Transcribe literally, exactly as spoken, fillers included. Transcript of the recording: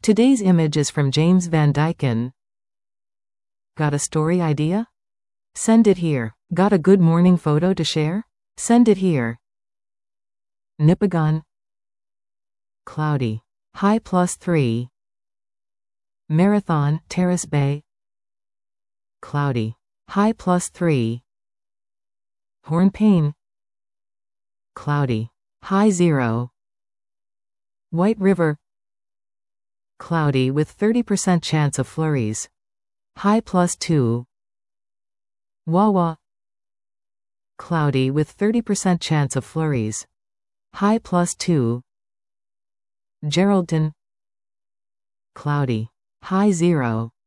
Today's image is from James Van Dyken. Got a story idea? Send it here. Got a good morning photo to share? Send it here. Nipigon. Cloudy. High plus three. Marathon, Terrace Bay. Cloudy. High plus three. Hornpain. Cloudy. High zero. White River. Cloudy with thirty percent chance of flurries. High plus two. Wawa. Cloudy with thirty percent chance of flurries. High plus two. Geraldton. Cloudy. High zero.